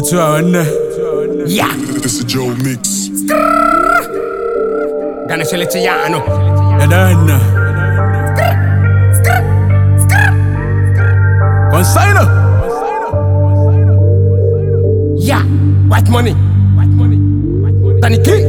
Otu awanne. Yeah. This is Joe Mix. Gonna sell it to Yano. Edanna. Consigner. Yeah. White money. White money. White money. Danny King.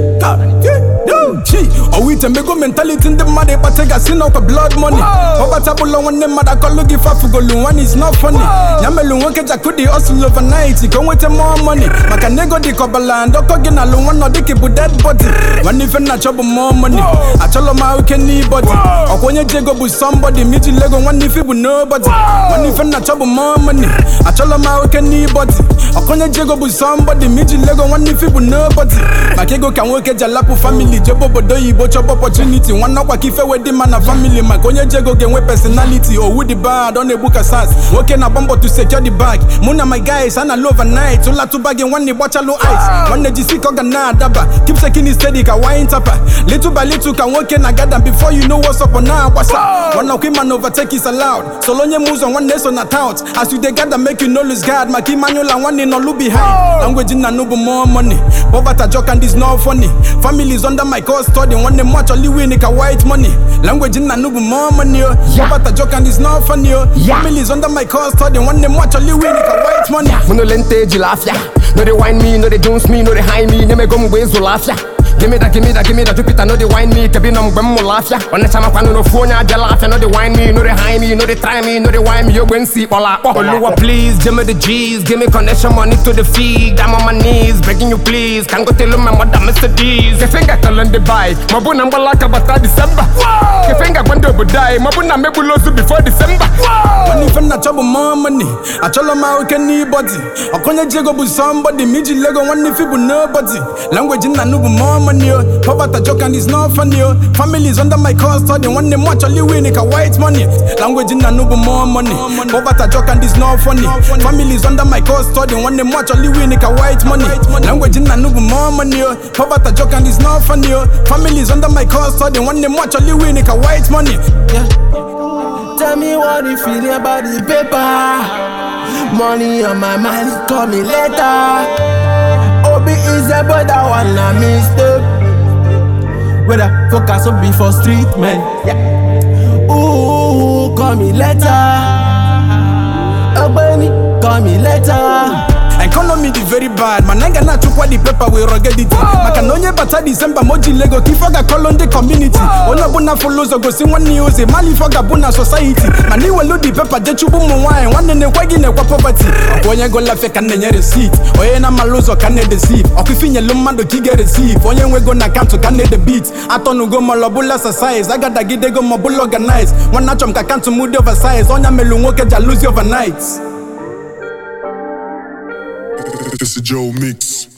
We tembe mentality in the mother, but take a sin of blood money. Obatable one them mother call look if I forgo one is not funny. Yamelu won't get a goodie hustle overnight. Come with more money. Makanego di Kobaland, Okogin alone one or the keep with dead body. One if not trouble more money. I tell them how can anybody. Or when you go with somebody, meet you Lego one if it with nobody. One if not trouble more money. I tell them how can anybody. Or when you go with somebody, meet you Lego one if it with nobody. Makego can work at Jalapu family, Jobo Bodoyi. Chop opportunity, one knock kife with the man a family. My konye jego game with personality. Or with the bar, don't a book a sass. Working a bumper to secure the bag. Muna my guys, and I love a night. So la to bag in one watch a low eyes. One the GC Kogana daba. Keep shaking his steady, ka wine tapper. Little by little can work in a garden before you know what's up on now. What's up? One knock man overtake is allowed. So long you moves on one nation at out. As you they gather make you know lose guard. My key manual and one in all behind. Language in a noble more money. Poverty joke and this not funny. Families under my custody. One them watch only win a white money. Language in a noob more money. But a joke and it's not funny. Families under my custody. One them watch only win a white money. Mono lente jilafia. No they wine me, no they jones me, no they high me. Neme go mwe zulafia. Give me that, Jupiter, no they wine me. Kabinam bemo lafia. On the chama no phone ya jalafia. No they wine me, no they high me, no they try me, no they wine me. You go and see Ola. Oluwa please, give me the G's, give me connection money to the feed. I'm on my knees, begging you please. Can't go tell my mother Mr. D's. Ke finger tell on the buy. Mabuna mbalaka bata December. Ke finger kwando budai. Mabuna mebulosu before December. Money for not trouble more money. I tell them how can anybody. I can't jego with somebody. Miji Lego one if it with nobody. Language in a noob more money. Poverty joke and it's not funny. Families under my custody. One them watch only win a white money. Language in a noob more money. Poverty joke and it's not funny. Families under my custody. One them watch only win a white money. Language in a noob more money. Poverty joke and it's not funny. Families under my custody. One them watch only win a white money. Yeah. Tell me what you feel about the paper. Money on my mind, call me later. Obi is a but that one a mistake. Whether focus on before street man. Yeah. Ooh, call me later. Obani, call me later. Economy the very bad, man. I gonna took what the paper we rugged it. Makanonye bata December moji Lego kifoga call on the community. Ona buna follows go see one news. Mali foga buna society. Mani welu the paper de chubu muwine. One ne wagi ne kwa poverty. Onye go la fake and ne receipt. Oye na maluzo can ne deceive. Okufinye lumando kige receive. Onye we go na kanto can ne the beat. Atonu go malobula size. I got gide go mobile organize. One nachom ka kanto mood oversize. Onya melungoke jaluzi overnight. This is Joe Mix.